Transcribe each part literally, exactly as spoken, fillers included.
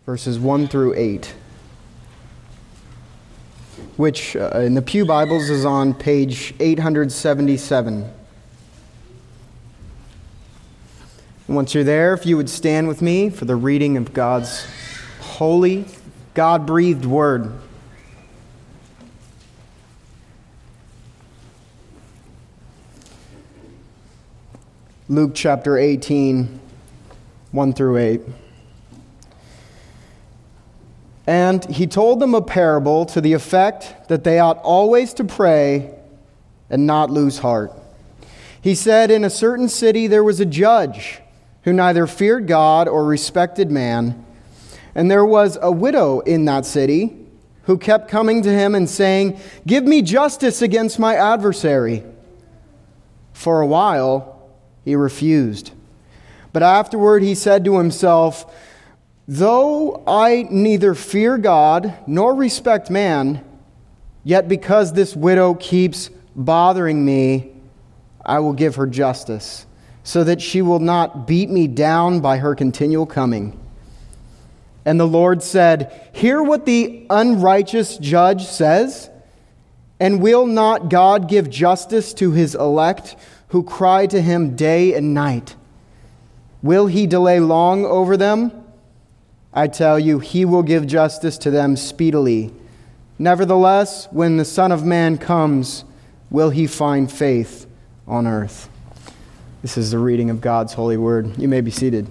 verses one through eight, which uh, in the Pew Bibles is on page eight seventy-seven. And once you're there, if you would stand with me for the reading of God's holy, God-breathed word. Luke chapter eighteen, one through eight. And he told them a parable to the effect that they ought always to pray and not lose heart. He said, in a certain city there was a judge who neither feared God or respected man. And there was a widow in that city who kept coming to him and saying, give me justice against my adversary. For a while he refused. But afterward he said to himself, though I neither fear God nor respect man, yet because this widow keeps bothering me, I will give her justice, so that she will not beat me down by her continual coming. And the Lord said, hear what the unrighteous judge says, and will not God give justice to his elect who cry to him day and night? Will he delay long over them? I tell you, he will give justice to them speedily. Nevertheless, when the Son of Man comes, will he find faith on earth? This is the reading of God's holy word. You may be seated.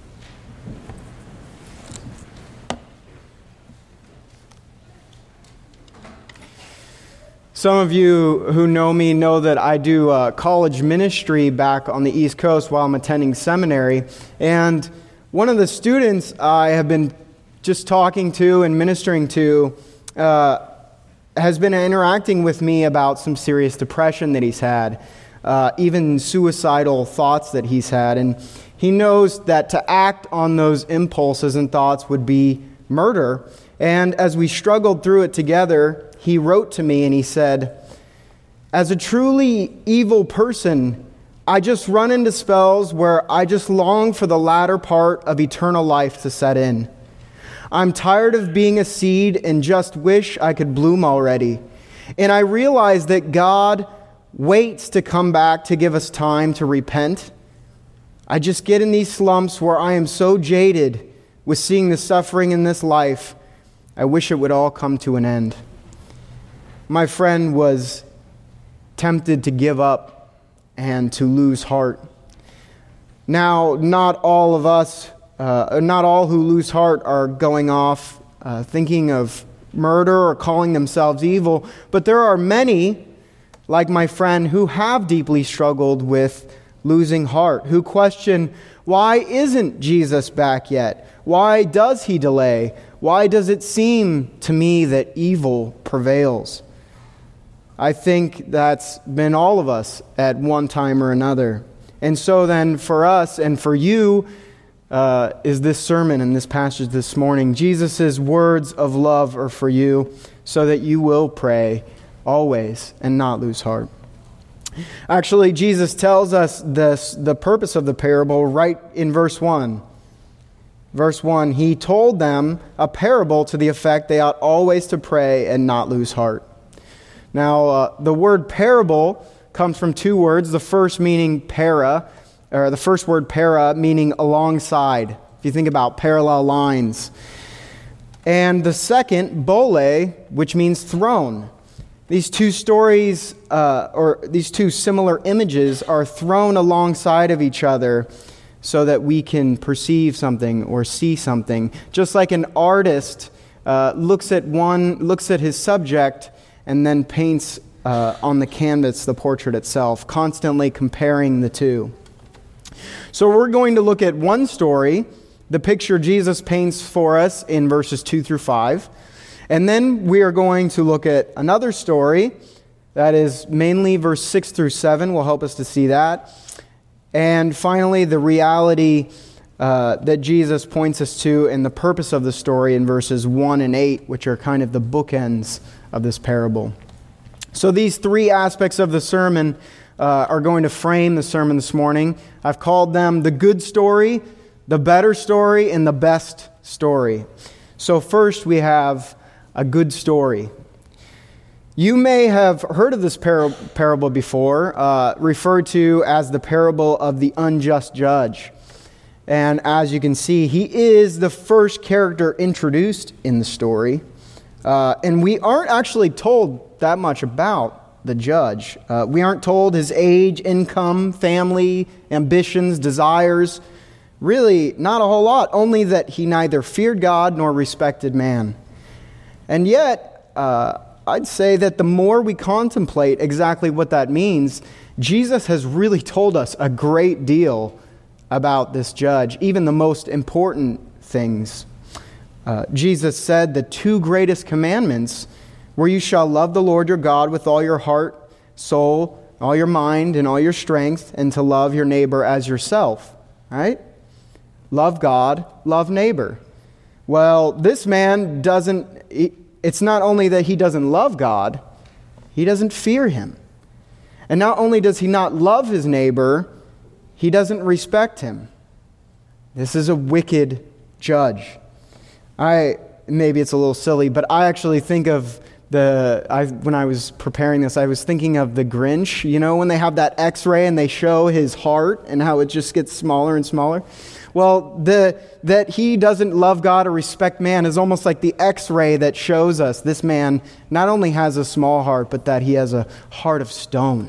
Some of you who know me know that I do uh, college ministry back on the East Coast while I'm attending seminary. And one of the students I have been just talking to and ministering to uh, has been interacting with me about some serious depression that he's had, uh, even suicidal thoughts that he's had. And he knows that to act on those impulses and thoughts would be murder. And as we struggled through it together, he wrote to me and he said, as a truly evil person, I just run into spells where I just long for the latter part of eternal life to set in. I'm tired of being a seed and just wish I could bloom already. And I realize that God waits to come back to give us time to repent. I just get in these slumps where I am so jaded with seeing the suffering in this life. I wish it would all come to an end. My friend was tempted to give up and to lose heart. Now, not all of us, uh, not all who lose heart are going off uh, thinking of murder or calling themselves evil, but there are many, like my friend, who have deeply struggled with losing heart, who question, why isn't Jesus back yet? Why does he delay? Why does it seem to me that evil prevails? I think that's been all of us at one time or another. And so then for us and for you uh, is this sermon and this passage this morning. Jesus' words of love are for you so that you will pray always and not lose heart. Actually, Jesus tells us this, the purpose of the parable right in verse one. Verse one, he told them a parable to the effect they ought always to pray and not lose heart. Now, uh, the word parable comes from two words. The first meaning para, or the first word para meaning alongside. If you think about parallel lines. And the second, bole, which means throne. These two stories, uh, or these two similar images are thrown alongside of each other so that we can perceive something or see something. Just like an artist uh, looks at one, looks at his subject and then paints uh, on the canvas the portrait itself, constantly comparing the two. So we're going to look at one story, the picture Jesus paints for us in verses two through five. And then we are going to look at another story that is mainly verse six through seven will help us to see that. And finally, the reality uh, that Jesus points us to and the purpose of the story in verses one and eight, which are kind of the bookends of this parable. So these three aspects of the sermon uh, are going to frame the sermon this morning. I've called them the good story, the better story and the best story. So first we have a good story. You may have heard of this par- parable before, uh, referred to as the parable of the unjust judge. And as you can see, he is the first character introduced in the story. Uh, and we aren't actually told that much about the judge. Uh, we aren't told his age, income, family, ambitions, desires. Really, not a whole lot, only that he neither feared God nor respected man. And yet, uh, I'd say that the more we contemplate exactly what that means, Jesus has really told us a great deal about this judge, even the most important things. Uh, Jesus said the two greatest commandments were, you shall love the Lord your God with all your heart, soul, all your mind, and all your strength, and to love your neighbor as yourself. Right? Love God, love neighbor. Well, this man doesn't... He, It's not only that he doesn't love God, he doesn't fear him. And not only does he not love his neighbor, he doesn't respect him. This is a wicked judge. I maybe it's a little silly, but I actually think of the I when I was preparing this, I was thinking of the Grinch, you know, when they have that X-ray and they show his heart and how it just gets smaller and smaller. Well, the that he doesn't love God or respect man is almost like the X-ray that shows us this man not only has a small heart, but that he has a heart of stone.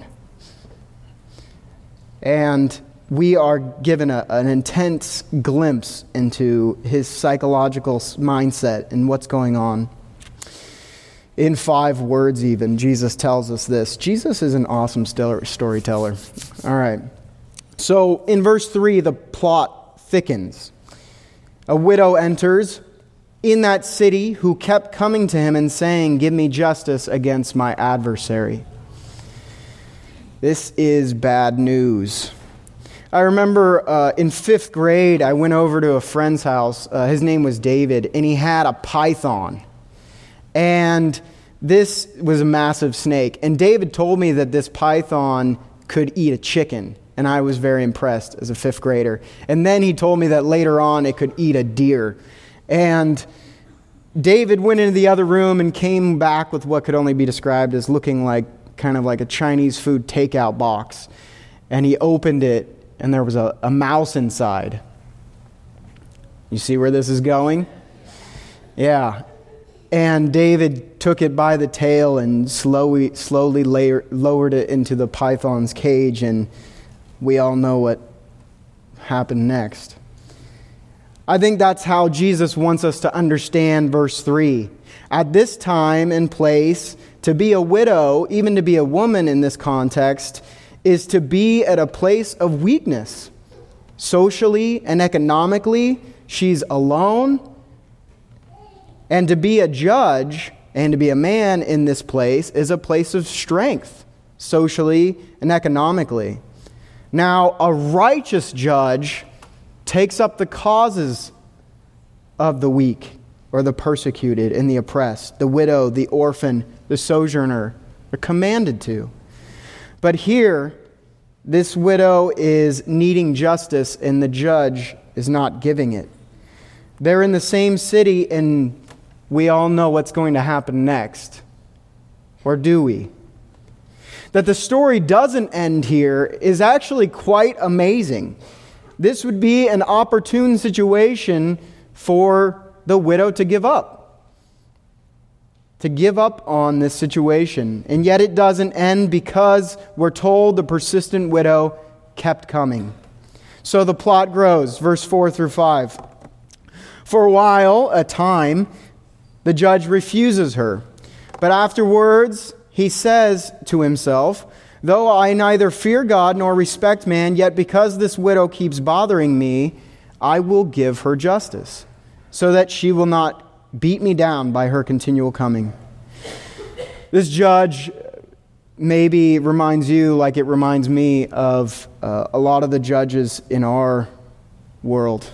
And we are given a, an intense glimpse into his psychological mindset and what's going on. In five words even, Jesus tells us this. Jesus is an awesome storyteller. All right. So in verse three, the plot thickens. A widow enters in that city who kept coming to him and saying, give me justice against my adversary. This is bad news. I remember uh, in fifth grade, I went over to a friend's house. Uh, his name was David, and he had a python. And this was a massive snake. And David told me that this python could eat a chicken. And I was very impressed as a fifth grader. And then he told me that later on it could eat a deer. And David went into the other room and came back with what could only be described as looking like kind of like a Chinese food takeout box. And he opened it, and there was a, a mouse inside. You see where this is going? Yeah. And David took it by the tail and slowly, slowly layer, lowered it into the python's cage, and we all know what happened next. I think that's how Jesus wants us to understand verse three. At this time and place, to be a widow, even to be a woman in this context, is to be at a place of weakness. Socially and economically, she's alone. And to be a judge and to be a man in this place is a place of strength, socially and economically. Now, a righteous judge takes up the causes of the weak or the persecuted and the oppressed, the widow, the orphan, the sojourner. They're commanded to. But here, this widow is needing justice and the judge is not giving it. They're in the same city and we all know what's going to happen next. Or do we? That the story doesn't end here is actually quite amazing. This would be an opportune situation for the widow to give up. To give up on this situation. And yet it doesn't end because we're told the persistent widow kept coming. So the plot grows, verse four through five. For a while, a time, the judge refuses her. But afterwards, he says to himself, though I neither fear God nor respect man, yet because this widow keeps bothering me, I will give her justice, so that she will not beat me down by her continual coming. This judge maybe reminds you, like it reminds me, of uh, a lot of the judges in our world.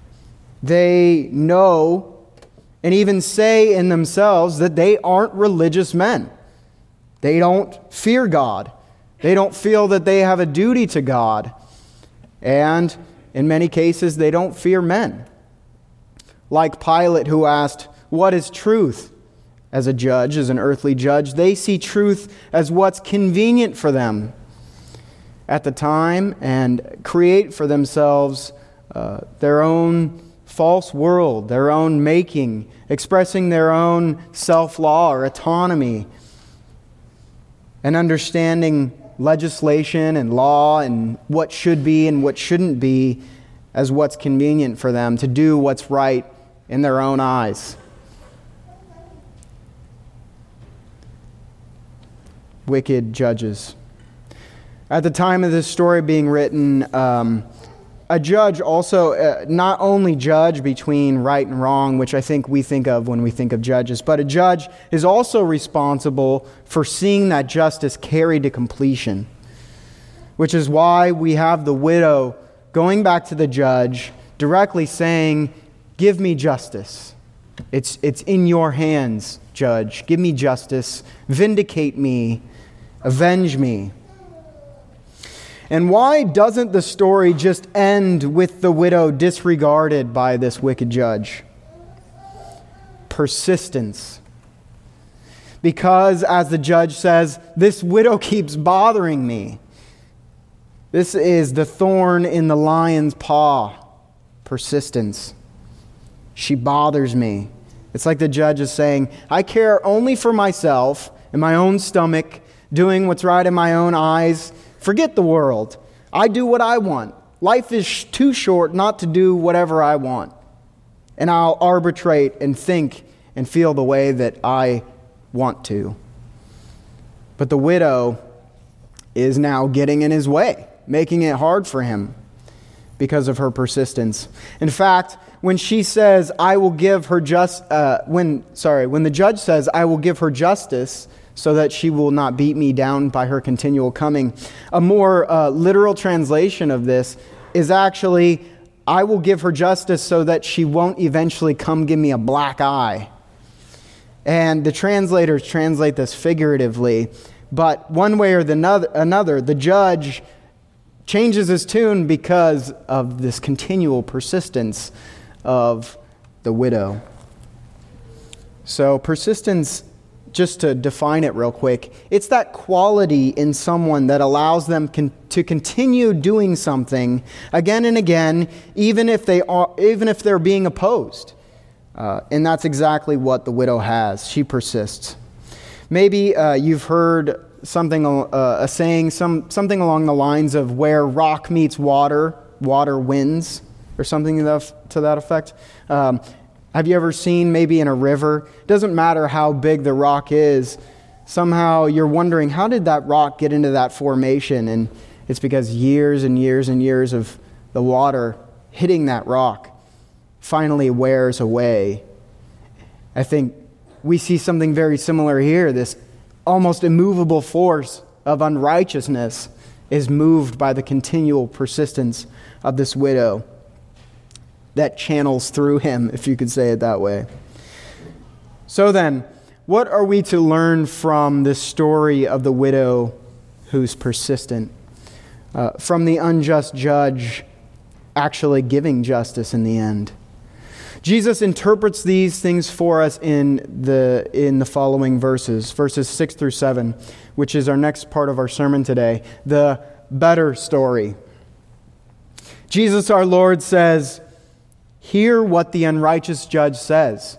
They know and even say in themselves that they aren't religious men. They don't fear God. They don't feel that they have a duty to God. And in many cases, they don't fear men. Like Pilate, who asked, "What is truth?" As a judge, as an earthly judge, they see truth as what's convenient for them at the time and create for themselves uh, their own false world, their own making, expressing their own self-law or autonomy, and understanding legislation and law and what should be and what shouldn't be as what's convenient for them to do what's right in their own eyes. Wicked judges. At the time of this story being written, um, a judge also uh, not only judge between right and wrong, which I think we think of when we think of judges, but a judge is also responsible for seeing that justice carried to completion, which is why we have the widow going back to the judge, directly saying, "Give me justice. It's, it's in your hands, judge. Give me justice. Vindicate me. Avenge me." And why doesn't the story just end with the widow disregarded by this wicked judge? Persistence. Because, as the judge says, this widow keeps bothering me. This is the thorn in the lion's paw. Persistence. She bothers me. It's like the judge is saying, I care only for myself and my own stomach, doing what's right in my own eyes. Forget the world. I do what I want. Life is too short not to do whatever I want. And I'll arbitrate and think and feel the way that I want to. But the widow is now getting in his way, making it hard for him because of her persistence. In fact, when she says, I will give her just, uh, when, sorry, when the judge says, I will give her justice, so that she will not beat me down by her continual coming. A more uh, literal translation of this is actually, I will give her justice so that she won't eventually come give me a black eye. And the translators translate this figuratively, but one way or the another, another, the judge changes his tune because of this continual persistence of the widow. So persistence, just to define it real quick, it's that quality in someone that allows them con- to continue doing something again and again, even if they are, even if they're being opposed. Uh, and that's exactly what the widow has. She persists. Maybe uh, you've heard something, uh, a saying, some something along the lines of where rock meets water, water wins, or something to that, to that effect. Um, Have you ever seen maybe in a river? It doesn't matter how big the rock is. Somehow you're wondering, how did that rock get into that formation? And it's because years and years and years of the water hitting that rock finally wears away. I think we see something very similar here. This almost immovable force of unrighteousness is moved by the continual persistence of this widow that channels through him, if you could say it that way. So then, what are we to learn from this story of the widow who's persistent? Uh, from the unjust judge actually giving justice in the end. Jesus interprets these things for us in the in the following verses, verses six through seven, which is our next part of our sermon today, the better story. Jesus our Lord says, hear what the unrighteous judge says.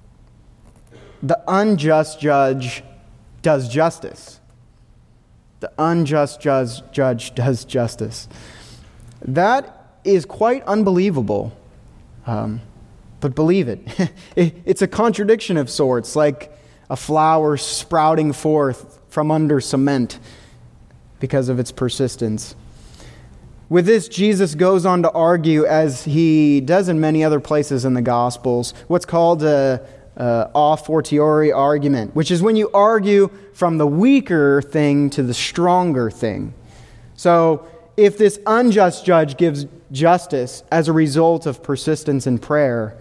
The unjust judge does justice. The unjust judge, judge does justice. That is quite unbelievable. Um, but believe it. it. It's a contradiction of sorts, like a flower sprouting forth from under cement because of its persistence. With this, Jesus goes on to argue, as he does in many other places in the Gospels, what's called a, a a fortiori argument, which is when you argue from the weaker thing to the stronger thing. So, if this unjust judge gives justice as a result of persistence in prayer,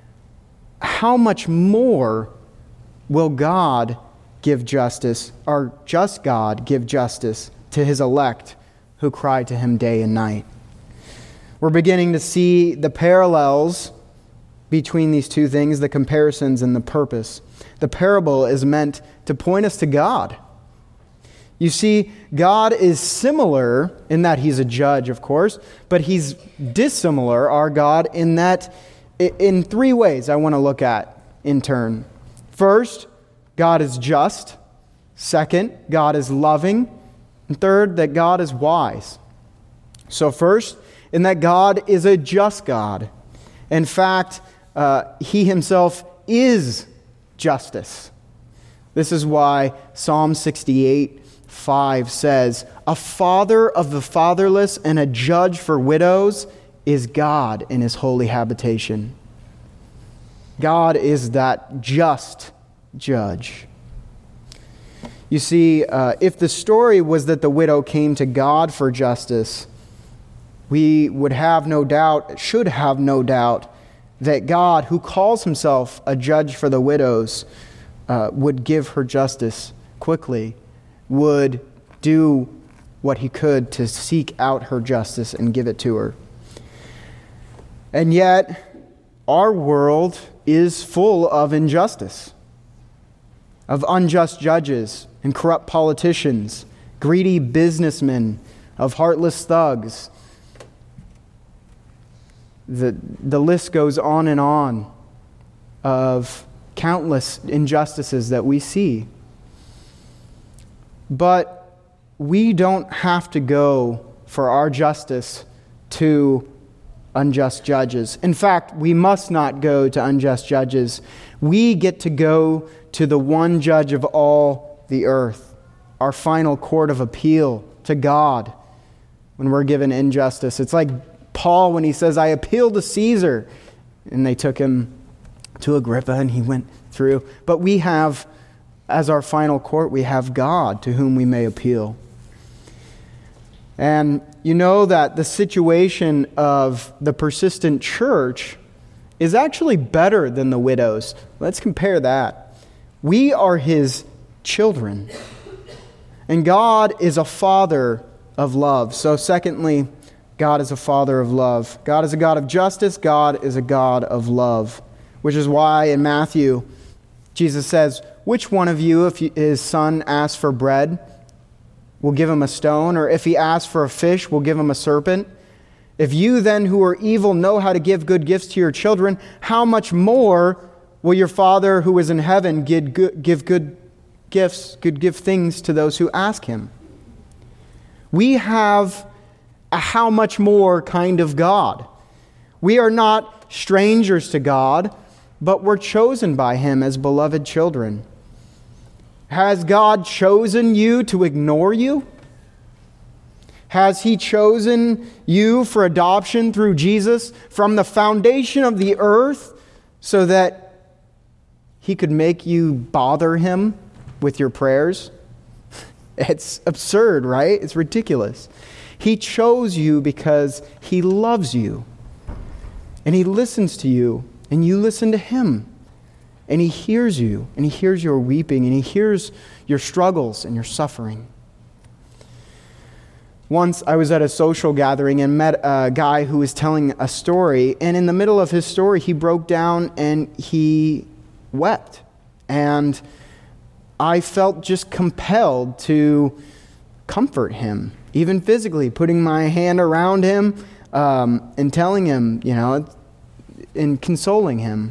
how much more will God give justice, or just God give justice to his elect who cry to him day and night? We're beginning to see the parallels between these two things, the comparisons and the purpose. The parable is meant to point us to God. You see, God is similar in that he's a judge, of course, but he's dissimilar, our God, in that in three ways I want to look at in turn. First, God is just. Second, God is loving. And third, that God is wise. So first, in that God is a just God. In fact, uh, he himself is justice. This is why Psalm sixty-eight five says, "A father of the fatherless and a judge for widows is God in his holy habitation." God is that just judge. You see, uh, if the story was that the widow came to God for justice, we would have no doubt, should have no doubt, that God, who calls himself a judge for the widows, uh, would give her justice quickly, would do what he could to seek out her justice and give it to her. And yet, our world is full of injustice, of unjust judges and corrupt politicians, greedy businessmen, of heartless thugs. The, the list goes on and on of countless injustices that we see. But we don't have to go for our justice to unjust judges. In fact, we must not go to unjust judges. We get to go to the one judge of all the earth, our final court of appeal to God when we're given injustice. It's like Paul when he says, "I appeal to Caesar," and they took him to Agrippa and he went through. But we have, as our final court, we have God to whom we may appeal. And you know that the situation of the persistent church is actually better than the widows. Let's compare that. We are his children. And God is a father of love. So secondly, God is a father of love. God is a God of justice. God is a God of love. Which is why in Matthew, Jesus says, "Which one of you, if his son asks for bread, will give him a stone? Or if he asks for a fish, will give him a serpent? If you then who are evil know how to give good gifts to your children, how much more will your Father who is in heaven give good, give good gifts, good give things to those who ask him?" We have a how much more kind of God. We are not strangers to God, but we're chosen by him as beloved children. Has God chosen you to ignore you? Has he chosen you for adoption through Jesus from the foundation of the earth so that he could make you bother him with your prayers? It's absurd, right? It's ridiculous. He chose you because he loves you. And he listens to you, and you listen to him. And he hears you, and he hears your weeping, and he hears your struggles and your suffering. Once I was at a social gathering and met a guy who was telling a story, and in the middle of his story, he broke down and he wept. And I felt just compelled to comfort him, even physically, putting my hand around him um, and telling him, you know, and consoling him.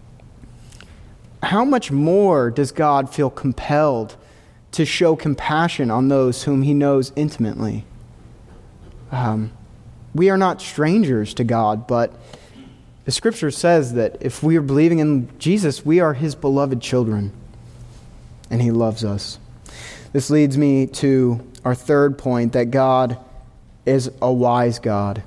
How much more does God feel compelled to show compassion on those whom he knows intimately? Um, we are not strangers to God, but the scripture says that if we are believing in Jesus, we are his beloved children, and he loves us. This leads me to our third point, that God is a wise God.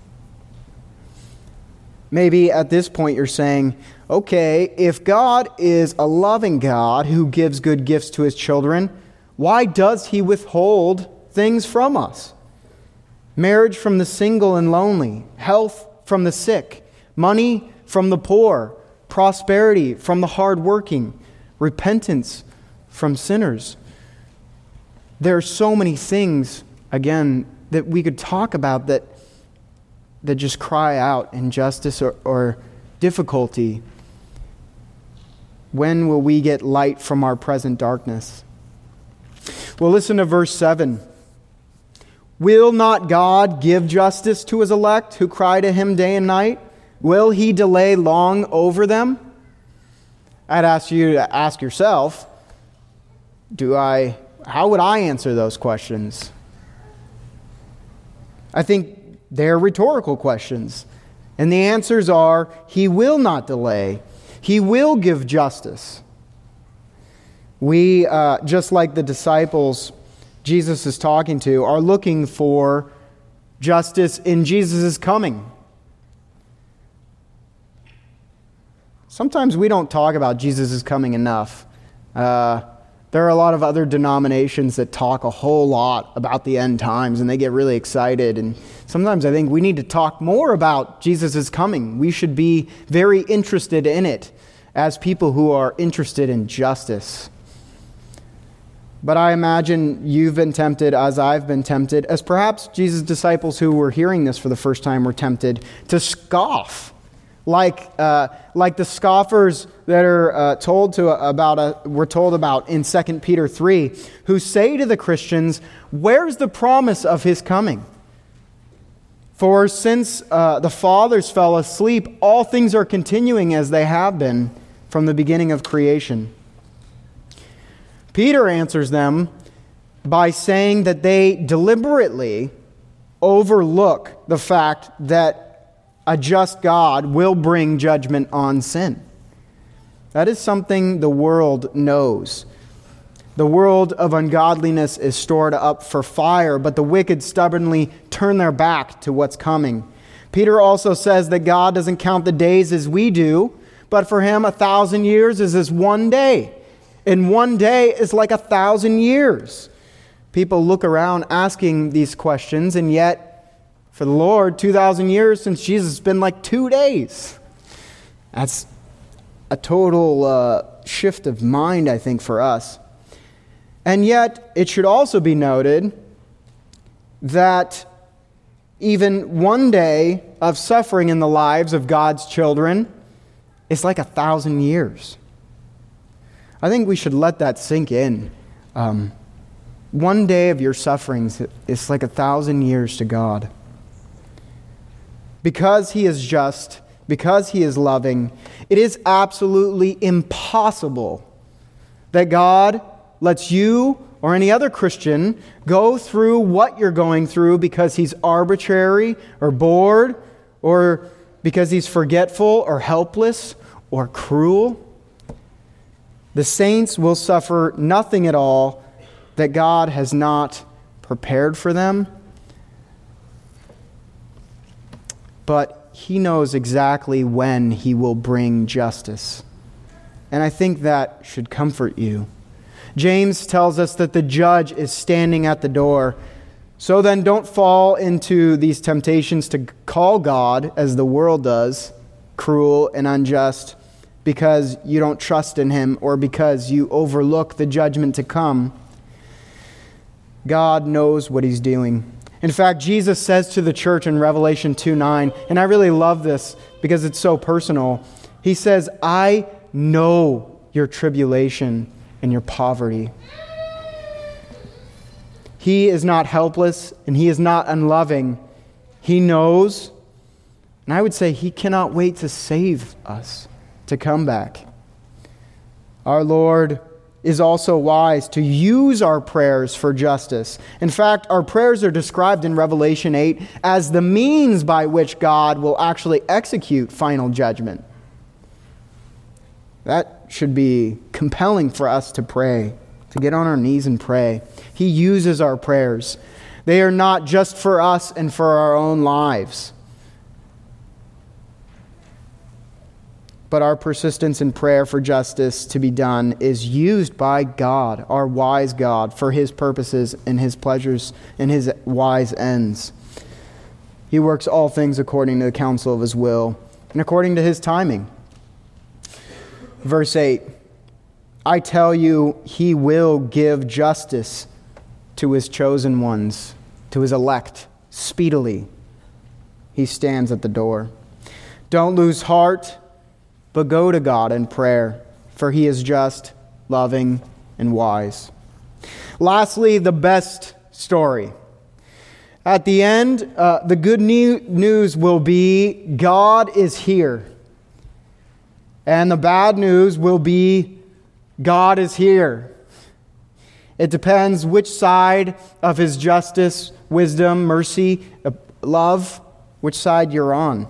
Maybe at this point you're saying, okay, if God is a loving God who gives good gifts to his children, why does he withhold things from us? Marriage from the single and lonely, health from the sick, money from the poor, prosperity from the hardworking, repentance from sinners. There are so many things, again, that we could talk about that that just cry out injustice or, or difficulty? When will we get light from our present darkness? Well, listen to verse seven. Will not God give justice to his elect who cry to him day and night? Will he delay long over them? I'd ask you to ask yourself, do I, how would I answer those questions? I think they're rhetorical questions. And the answers are, he will not delay. He will give justice. We, uh, just like the disciples Jesus is talking to, are looking for justice in Jesus' coming. Sometimes we don't talk about Jesus' coming enough. Uh, there are a lot of other denominations that talk a whole lot about the end times, and they get really excited. And sometimes I think we need to talk more about Jesus' coming. We should be very interested in it as people who are interested in justice. But I imagine you've been tempted as I've been tempted, as perhaps Jesus' disciples who were hearing this for the first time were tempted to scoff. Like uh, like the scoffers that are uh, told to about uh, we're told about in Second Peter three, who say to the Christians, "Where's the promise of his coming? For since uh, the fathers fell asleep, all things are continuing as they have been from the beginning of creation." Peter answers them by saying that they deliberately overlook the fact that a just God will bring judgment on sin. That is something the world knows. The world of ungodliness is stored up for fire, but the wicked stubbornly turn their back to what's coming. Peter also says that God doesn't count the days as we do, but for him a thousand years is as one day, and one day is like a thousand years. People look around asking these questions, and yet for the Lord, two thousand years since Jesus has been like two days. That's a total uh, shift of mind, I think, for us. And yet, it should also be noted that even one day of suffering in the lives of God's children is like a thousand years. I think we should let that sink in. Um, one day of your sufferings is like a thousand years to God. Because he is just, because he is loving, it is absolutely impossible that God lets you or any other Christian go through what you're going through because he's arbitrary or bored or because he's forgetful or helpless or cruel. The saints will suffer nothing at all that God has not prepared for them. But he knows exactly when he will bring justice. And I think that should comfort you. James tells us that the judge is standing at the door. So then don't fall into these temptations to call God, as the world does, cruel and unjust, because you don't trust in him or because you overlook the judgment to come. God knows what he's doing. In fact, Jesus says to the church in Revelation two nine, and I really love this because it's so personal. He says, "I know your tribulation and your poverty." He is not helpless and he is not unloving. He knows, and I would say he cannot wait to save us, to come back. Our Lord is also wise to use our prayers for justice. In fact, our prayers are described in Revelation eight as the means by which God will actually execute final judgment. That should be compelling for us to pray, to get on our knees and pray. He uses our prayers. They are not just for us and for our own lives. But our persistence in prayer for justice to be done is used by God, our wise God, for his purposes and his pleasures and his wise ends. He works all things according to the counsel of his will and according to his timing. Verse eight, "I tell you, he will give justice to his chosen ones, to his elect, speedily." He stands at the door. Don't lose heart, but go to God in prayer, for He is just, loving, and wise. Lastly, the best story. At the end, uh, the good new- news will be God is here. And the bad news will be God is here. It depends which side of His justice, wisdom, mercy, uh, love, which side you're on.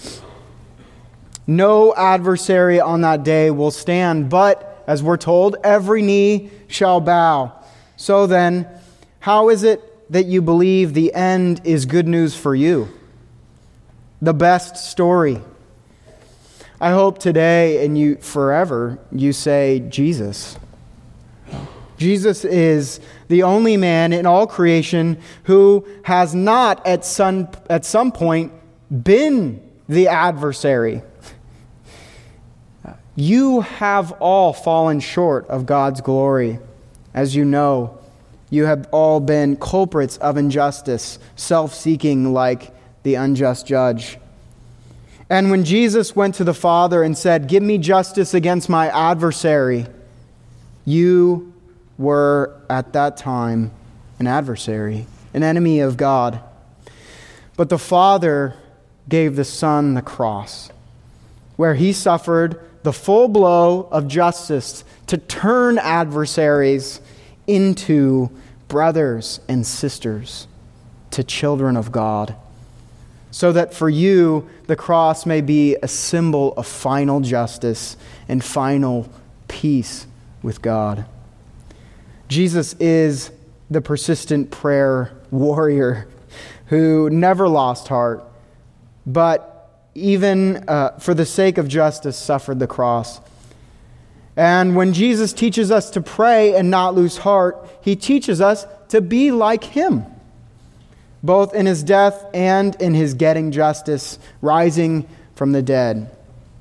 No adversary on that day will stand, but, as we're told, every knee shall bow. So then, how is it that you believe the end is good news for you? The best story. I hope today and you forever you say Jesus. Jesus is the only man in all creation who has not at some, at some point been the adversary. You have all fallen short of God's glory. As you know, you have all been culprits of injustice, self-seeking like the unjust judge. And when Jesus went to the Father and said, "Give me justice against my adversary," you were at that time an adversary, an enemy of God. But the Father gave the Son the cross, where He suffered the full blow of justice to turn adversaries into brothers and sisters, to children of God, so that for you the cross may be a symbol of final justice and final peace with God. Jesus is the persistent prayer warrior who never lost heart, but even uh, for the sake of justice suffered the cross. And when Jesus teaches us to pray and not lose heart, He teaches us to be like Him, both in His death and in His getting justice, rising from the dead.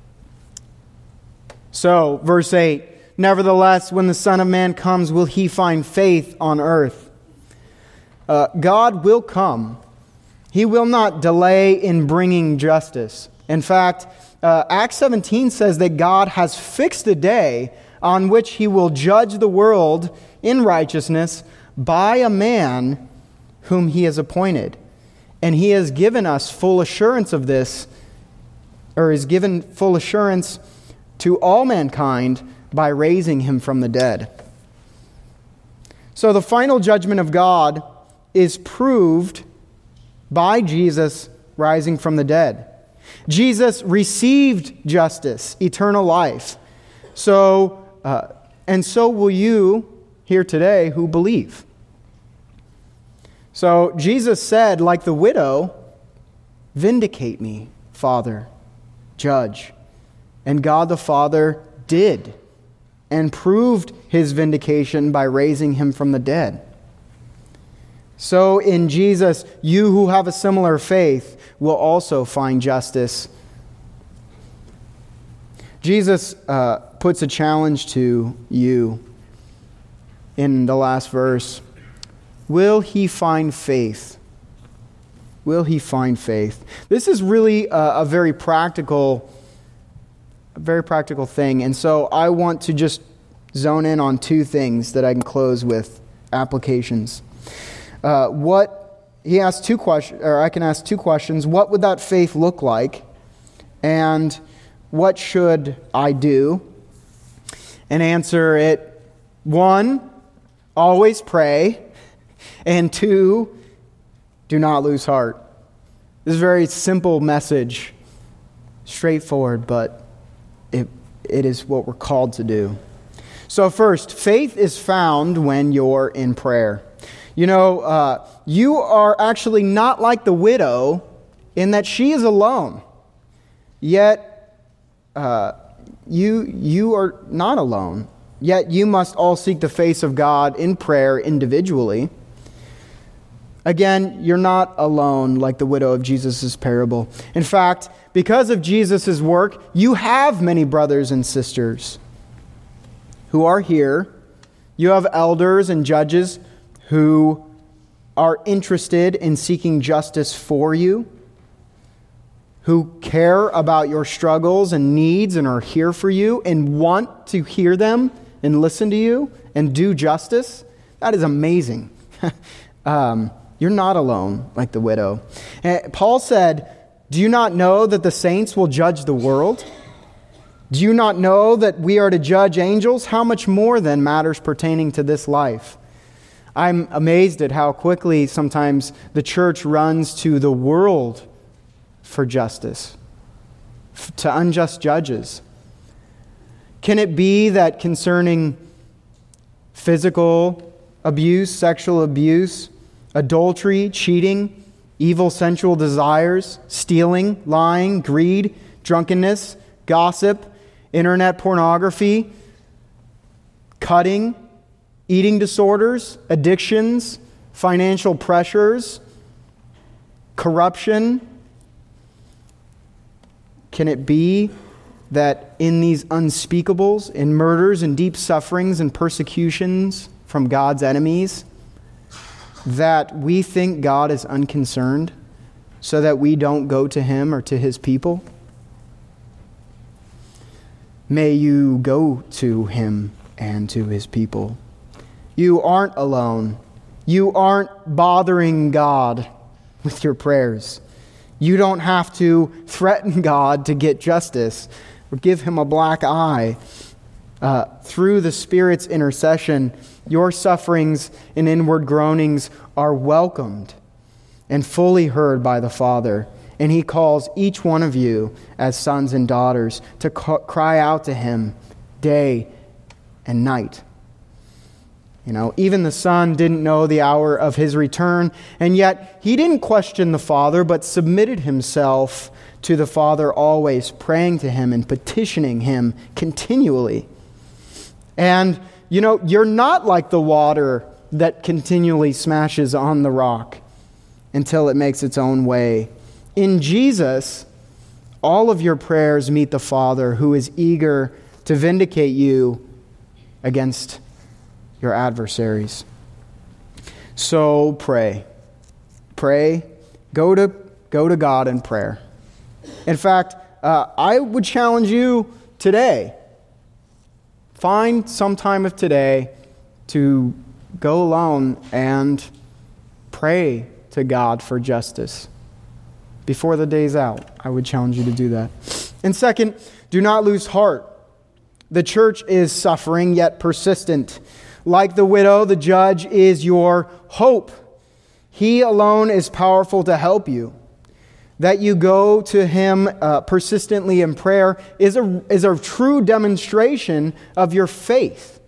So, verse eight, "Nevertheless, when the Son of Man comes, will He find faith on earth?" Uh, God will come. He will not delay in bringing justice. In fact, uh, Acts seventeen says that God has fixed a day on which He will judge the world in righteousness by a man whom He has appointed. And He has given us full assurance of this, or has given full assurance to all mankind by raising Him from the dead. So the final judgment of God is proved by Jesus rising from the dead. Jesus received justice, eternal life. So, uh, and so will you here today who believe. So Jesus said, like the widow, "Vindicate me, Father, judge." And God the Father did, and proved His vindication by raising Him from the dead. So in Jesus, you who have a similar faith will also find justice. Jesus uh, puts a challenge to you in the last verse. Will He find faith? Will He find faith? This is really a, a very practical, a very practical thing. And so I want to just zone in on two things that I can close with applications. Uh, what he asked two questions, or I can ask two questions. What would that faith look like? And what should I do? And answer it. One, always pray. And two, do not lose heart. This is a very simple message, straightforward, but it it is what we're called to do. So first, faith is found when you're in prayer. You know, uh, you are actually not like the widow in that she is alone. Yet, uh, you you are not alone. Yet you must all seek the face of God in prayer individually. Again, you're not alone like the widow of Jesus' parable. In fact, because of Jesus' work, you have many brothers and sisters who are here. You have elders and judges who are interested in seeking justice for you. who care about your struggles and needs and are here for you and want to hear them and listen to you and do justice, that is amazing. um, you're not alone like the widow. And Paul said, do you not know that the saints will judge the world? Do you not know that we are to judge angels? How much more then matters pertaining to this life? I'm amazed at how quickly sometimes the church runs to the world for justice, to unjust judges. Can it be that concerning physical abuse, sexual abuse, adultery, cheating, evil sensual desires, stealing, lying, greed, drunkenness, gossip, internet pornography, cutting, eating disorders, addictions, financial pressures, corruption? Can it be that in these unspeakables, in murders and deep sufferings and persecutions from God's enemies, that we think God is unconcerned so that we don't go to Him or to His people? May you go to Him and to His people. You aren't alone. You aren't bothering God with your prayers. You don't have to threaten God to get justice or give Him a black eye. Uh, through the Spirit's intercession, your sufferings and inward groanings are welcomed and fully heard by the Father. And He calls each one of you as sons and daughters to ca- cry out to Him day and night. You know, even the Son didn't know the hour of His return, and yet He didn't question the Father, but submitted Himself to the Father always, praying to Him and petitioning Him continually. And, you know, you're not like the water that continually smashes on the rock until it makes its own way. In Jesus, all of your prayers meet the Father, who is eager to vindicate you against your adversaries. So pray. Pray. Go to, go to God in prayer. In fact, uh, I would challenge you today. Find some time of today to go alone and pray to God for justice. Before the day's out, I would challenge you to do that. And second, do not lose heart. The church is suffering yet persistent. Like the widow, the judge is your hope. He alone is powerful to help you. That you go to Him uh, persistently in prayer is a, is a true demonstration of your faith.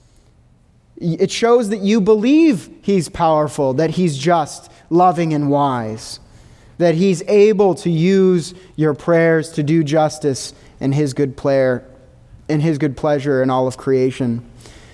It shows that you believe He's powerful, that He's just, loving, and wise. That He's able to use your prayers to do justice in His good prayer, in His good pleasure in all of creation.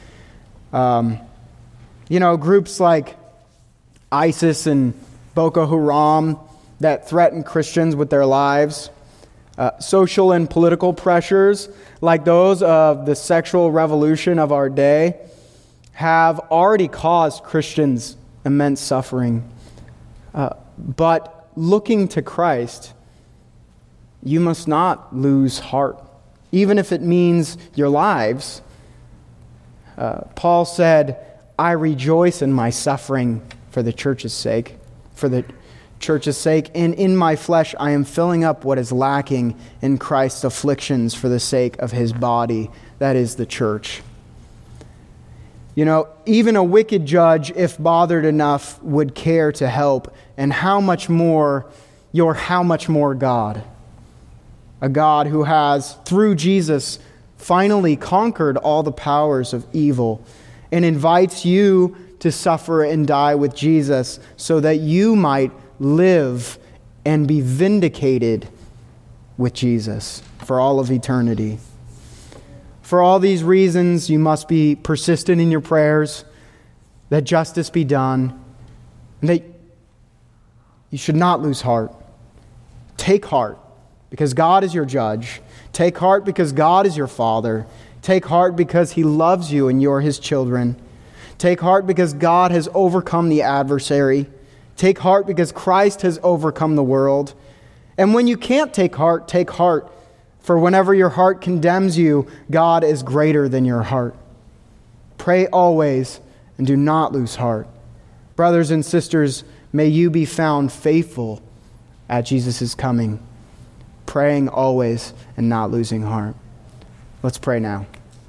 Um, you know, groups like ISIS and Boko Haram that threaten Christians with their lives, uh, social and political pressures like those of the sexual revolution of our day have already caused Christians immense suffering. Uh, but looking to Christ, you must not lose heart, even if it means your lives. Uh, Paul said, I rejoice in my suffering for the church's sake, for the church's sake, and in my flesh I am filling up what is lacking in Christ's afflictions for the sake of His body, that is the church. You know, even a wicked judge, if bothered enough, would care to help, and how much more, your how much more God, a God who has, through Jesus, finally conquered all the powers of evil and invites you to suffer and die with Jesus so that you might live and be vindicated with Jesus for all of eternity. For all these reasons, you must be persistent in your prayers, that justice be done, and that you should not lose heart. Take heart, because God is your judge. Take heart because God is your Father. Take heart because He loves you and you're His children. Take heart because God has overcome the adversary. Take heart because Christ has overcome the world. And when you can't take heart, take heart. For whenever your heart condemns you, God is greater than your heart. Pray always and do not lose heart. Brothers and sisters, may you be found faithful at Jesus' coming, praying always and not losing heart. Let's pray now.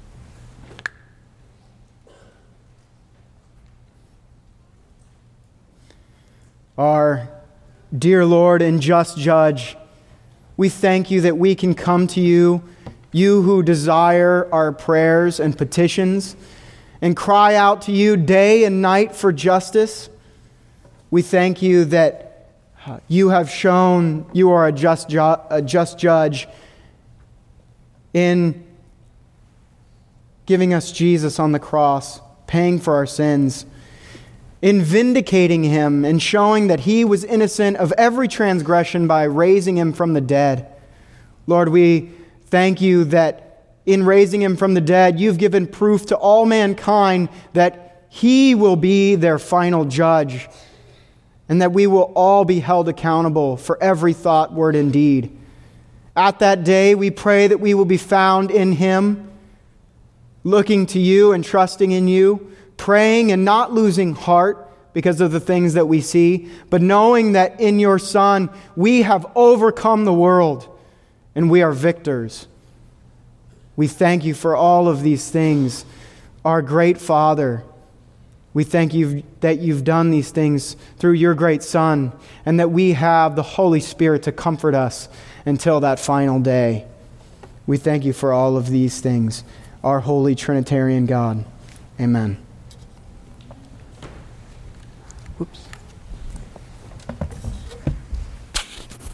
Our dear Lord and just Judge, we thank you that we can come to you, you who desire our prayers and petitions, and cry out to you day and night for justice. We thank you that you have shown you are a just, ju- a just judge in giving us Jesus on the cross, paying for our sins, in vindicating him and showing that he was innocent of every transgression by raising him from the dead. Lord, we thank you that in raising him from the dead, you've given proof to all mankind that he will be their final judge, and that we will all be held accountable for every thought, word, and deed. At that day, we pray that we will be found in him, looking to you and trusting in you, praying and not losing heart because of the things that we see, but knowing that in your Son we have overcome the world and we are victors. We thank you for all of these things, our great Father. We thank you that you've done these things through your great Son, and that we have the Holy Spirit to comfort us until that final day. We thank you for all of these things, our holy Trinitarian God. Amen. Whoops.